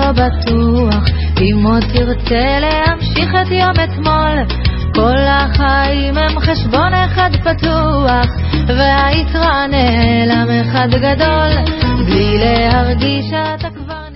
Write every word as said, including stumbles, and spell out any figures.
לא בטוח אם עוד תרצה להמשיך את יום אתמול. כל החיים הם חשבון אחד פתוח, והיתרה נעלם אחד גדול, בלי להרגיש שאתה כבר